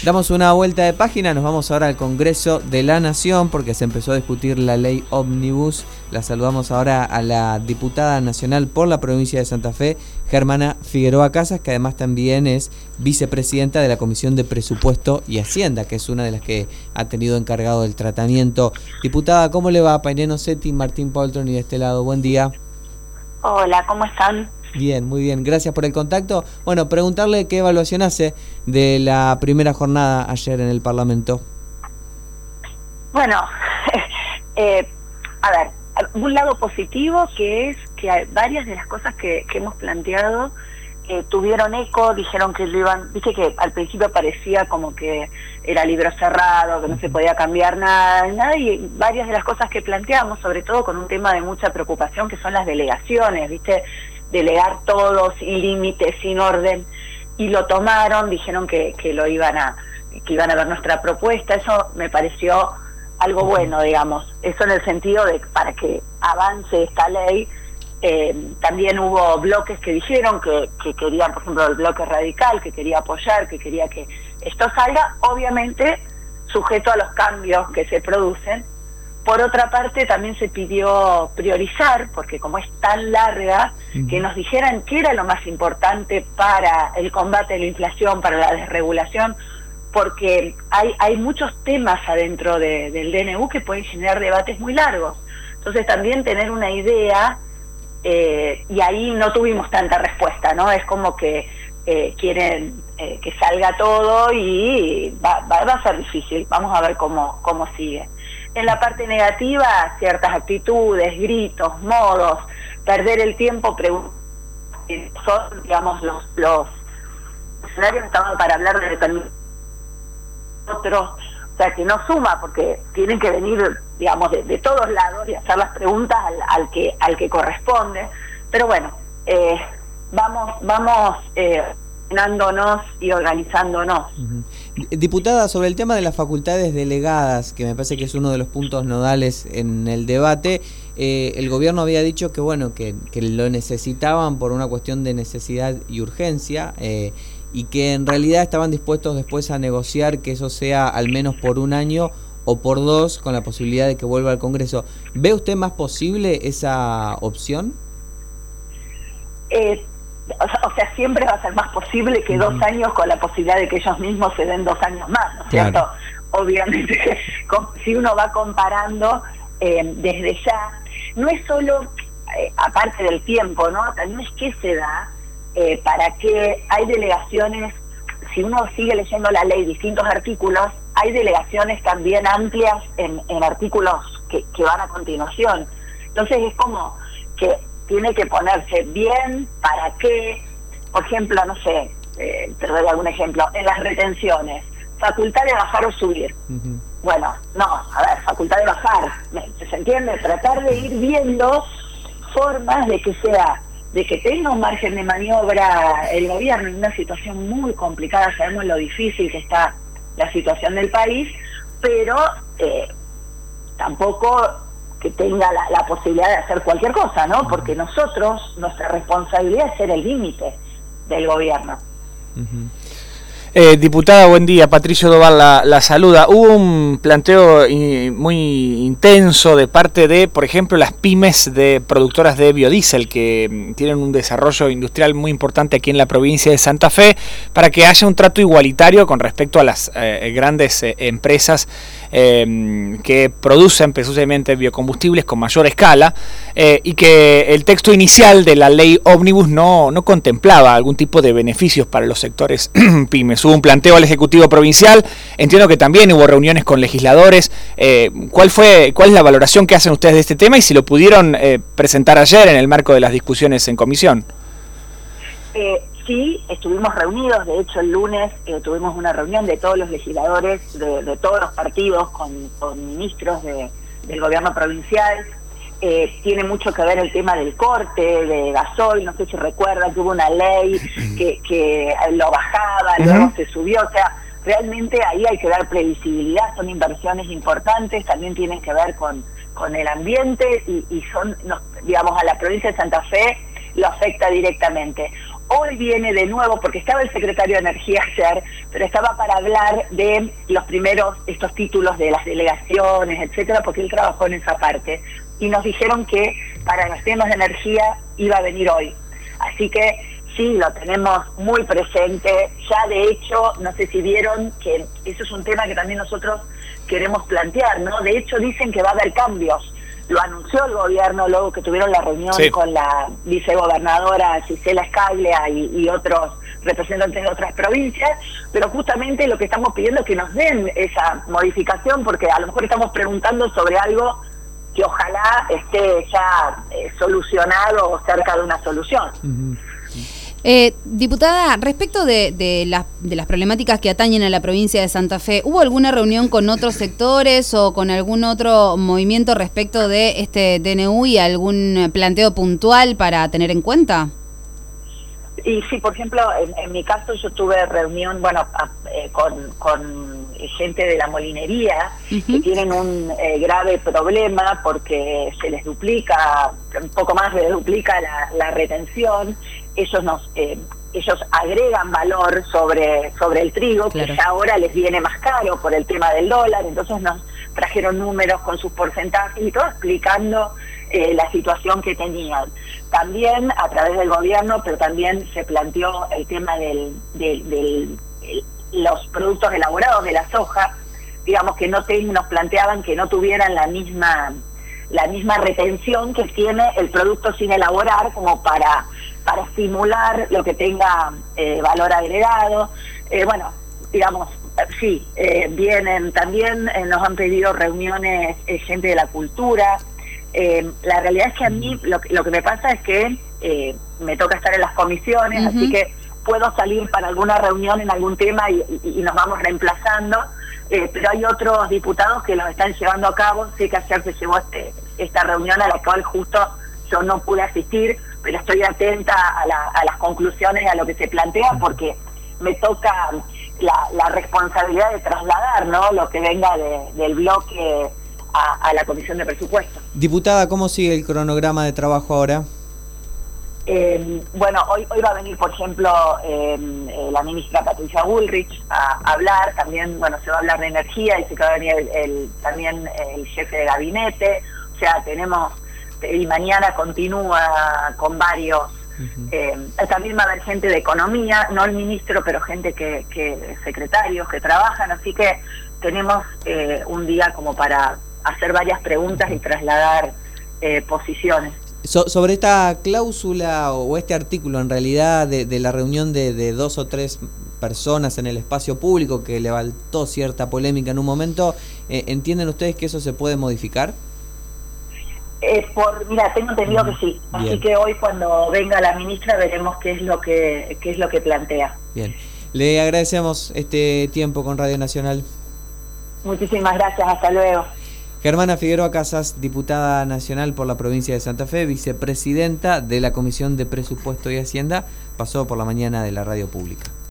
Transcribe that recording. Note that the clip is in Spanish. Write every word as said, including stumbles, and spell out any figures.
Damos una vuelta de página, nos vamos ahora al Congreso de la Nación porque se empezó a discutir la ley Ómnibus. La saludamos ahora a la diputada nacional por la provincia de Santa Fe, Germana Figueroa Casas, que además también es vicepresidenta de la Comisión de Presupuesto y Hacienda, que es una de las que ha tenido encargado el tratamiento. Diputada, ¿cómo le va? Paireno Setti, Martín Poltron y de este lado, buen día. Hola, ¿cómo están? Bien, muy bien, gracias por el contacto. Bueno, preguntarle qué evaluación hace de la primera jornada ayer en el Parlamento. Bueno, eh, a ver, un lado positivo que es que hay varias de las cosas que, que hemos planteado eh, tuvieron eco, dijeron que lo iban, viste que al principio parecía como que era libro cerrado, que no se podía cambiar nada, nada, y varias de las cosas que planteamos, sobre todo con un tema de mucha preocupación, que son las delegaciones, viste, delegar todo sin límites, sin orden, y lo tomaron, dijeron que, que lo iban a, que iban a ver nuestra propuesta. Eso me pareció algo bueno, digamos, eso en el sentido de para que avance esta ley. Eh, también hubo bloques que dijeron que, que querían, por ejemplo, el bloque radical, que quería apoyar, que quería que esto salga, obviamente sujeto a los cambios que se producen. Por otra parte, también se pidió priorizar, porque como es tan larga, uh-huh. que nos dijeran qué era lo más importante para el combate de la inflación, para la desregulación, porque hay, hay muchos temas adentro de, del D N U que pueden generar debates muy largos. Entonces también tener una idea, eh, y ahí no tuvimos tanta respuesta, ¿no? Es como que eh, quieren eh, que salga todo y va, va, va a ser difícil. Vamos a ver cómo, cómo sigue. En la parte negativa, ciertas actitudes, gritos, modos, perder el tiempo, son, digamos, los, los escenarios que estaban para hablar de determinados otros, o sea, que no suma, porque tienen que venir, digamos, de, de todos lados y hacer las preguntas al, al que al que corresponde. Pero bueno, eh, vamos, vamos eh, ordenándonos y organizándonos. Uh-huh. Diputada, sobre el tema de las facultades delegadas, que me parece que es uno de los puntos nodales en el debate, eh, el gobierno había dicho que bueno que, que lo necesitaban por una cuestión de necesidad y urgencia, eh, y que en realidad estaban dispuestos después a negociar que eso sea al menos por un año o por dos, con la posibilidad de que vuelva al Congreso. ¿Ve usted más posible esa opción? Eh, O sea, siempre va a ser más posible que dos años, con la posibilidad de que ellos mismos se den dos años más, ¿no es cierto? Claro. Obviamente, si uno va comparando eh, desde ya, no es solo, eh, aparte del tiempo, ¿no? También es que se da eh, para que hay delegaciones, si uno sigue leyendo la ley, distintos artículos, hay delegaciones también amplias en, en artículos que, que van a continuación. Entonces es como que tiene que ponerse bien para qué, por ejemplo, no sé, eh, te doy algún ejemplo, en las retenciones, facultad de bajar o subir. Uh-huh. Bueno, no, a ver, facultad de bajar, ¿se entiende? Tratar de ir viendo formas de que sea, de que tenga un margen de maniobra el gobierno en una situación muy complicada. Sabemos lo difícil que está la situación del país, pero eh, tampoco que tenga la, la posibilidad de hacer cualquier cosa, ¿no? Porque nosotros, nuestra responsabilidad es ser el límite del gobierno. Uh-huh. Eh, diputada, buen día. Patricio Doval la, la saluda. Hubo un planteo y, muy intenso de parte de, por ejemplo, las pymes de productoras de biodiesel, que tienen un desarrollo industrial muy importante aquí en la provincia de Santa Fe, para que haya un trato igualitario con respecto a las eh, grandes eh, empresas eh, que producen precisamente biocombustibles con mayor escala, eh, y que el texto inicial de la ley Ómnibus no, no contemplaba algún tipo de beneficios para los sectores pymes. Hubo un planteo al Ejecutivo Provincial, entiendo que también hubo reuniones con legisladores. Eh, ¿cuál fue, cuál es la valoración que hacen ustedes de este tema y si lo pudieron eh, presentar ayer en el marco de las discusiones en comisión? Eh, sí, estuvimos reunidos, de hecho el lunes eh, tuvimos una reunión de todos los legisladores, de, de todos los partidos, con, con ministros de, del gobierno provincial. Eh, tiene mucho que ver el tema del corte de gasoil, no sé si recuerdan que hubo una ley que, que lo bajaba, uh-huh. luego se subió, o sea, realmente ahí hay que dar previsibilidad, son inversiones importantes, también tienen que ver con, con el ambiente y, y son, nos, digamos, a la provincia de Santa Fe lo afecta directamente. Hoy viene de nuevo, porque estaba el secretario de Energía ayer, pero estaba para hablar de los primeros, estos títulos de las delegaciones, etcétera, porque él trabajó en esa parte. Y nos dijeron que para los temas de energía iba a venir hoy. Así que sí, lo tenemos muy presente. Ya de hecho, no sé si vieron que eso es un tema que también nosotros queremos plantear, ¿no? De hecho dicen que va a haber cambios. Lo anunció el gobierno luego que tuvieron la reunión sí. con la vicegobernadora Gisela Scaglia y, y otros representantes de otras provincias, pero justamente lo que estamos pidiendo es que nos den esa modificación, porque a lo mejor estamos preguntando sobre algo que ojalá esté ya eh, solucionado o cerca de una solución. Uh-huh. Eh, diputada, respecto de, de, las, de las problemáticas que atañen a la provincia de Santa Fe, ¿hubo alguna reunión con otros sectores o con algún otro movimiento respecto de este D N U y algún planteo puntual para tener en cuenta? Y sí, por ejemplo, en, en mi caso yo tuve reunión, bueno, a, eh, con, con gente de la molinería, uh-huh. que tienen un eh, grave problema porque se les duplica, un poco más se les duplica la, la retención. Ellos nos eh, ellos agregan valor sobre sobre el trigo, claro. que ya ahora les viene más caro por el tema del dólar, entonces nos trajeron números con sus porcentajes y todo explicando eh, la situación que tenían. También a través del gobierno, pero también se planteó el tema del, del, del el, los productos elaborados de la soja, digamos que no te, nos planteaban que no tuvieran la misma la misma retención que tiene el producto sin elaborar, como para para estimular lo que tenga eh, valor agregado. Eh, bueno, digamos, sí, eh, vienen también, eh, nos han pedido reuniones eh, gente de la cultura. Eh, la realidad es que a mí lo, lo que me pasa es que eh, me toca estar en las comisiones, uh-huh. así que puedo salir para alguna reunión en algún tema y, y, y nos vamos reemplazando, eh, pero hay otros diputados que los están llevando a cabo. Sé que ayer se llevó este, esta reunión a la cual justo yo no pude asistir, pero estoy atenta a, la, a las conclusiones y a lo que se plantea, porque me toca la, la responsabilidad de trasladar, ¿no?, lo que venga de, del bloque a, a la Comisión de Presupuestos. Diputada, ¿cómo sigue el cronograma de trabajo ahora? Eh, bueno, hoy hoy va a venir, por ejemplo, eh, eh, la ministra Patricia Bullrich a, a hablar. También, bueno, se va a hablar de energía y se va a venir el, el, también el jefe de gabinete. O sea, tenemos, y mañana continúa con varios. Uh-huh. eh, también va a haber gente de economía, no el ministro, pero gente que, que secretarios que trabajan. Así que tenemos eh, un día como para hacer varias preguntas y trasladar eh, posiciones. So, sobre esta cláusula o este artículo en realidad de, de la reunión de, de dos o tres personas en el espacio público que levantó cierta polémica en un momento, eh, ¿entienden ustedes que eso se puede modificar? Eh, por mira, tengo entendido que sí. Bien. Así que hoy cuando venga la ministra veremos qué es lo que qué es lo que plantea. Bien. Le agradecemos este tiempo con Radio Nacional. Muchísimas gracias, hasta luego. Germana Figueroa Casas, diputada nacional por la provincia de Santa Fe, vicepresidenta de la Comisión de Presupuesto y Hacienda, pasó por la mañana de la radio pública.